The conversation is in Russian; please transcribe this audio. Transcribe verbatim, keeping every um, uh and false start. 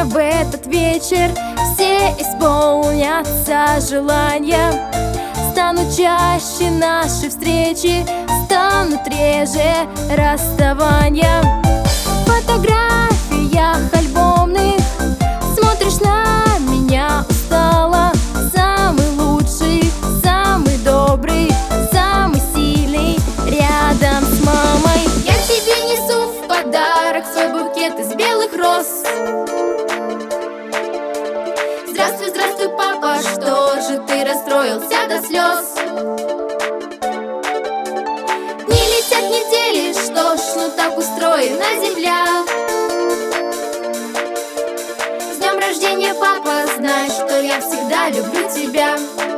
мне в этот вечер все исполнятся желания. Станут чаще наши встречи, станут реже расставания. В фотографиях альбомных смотришь на меня устало. Самый лучший, самый добрый, самый сильный рядом с мамой. Я тебе несу в подарок свой букет из белых роз. Здравствуй, здравствуй, папа, что же ты расстроился до слез? Дни летят недели, что ж, ну так устроена земля. С днем рождения, папа, знай, что я всегда люблю тебя.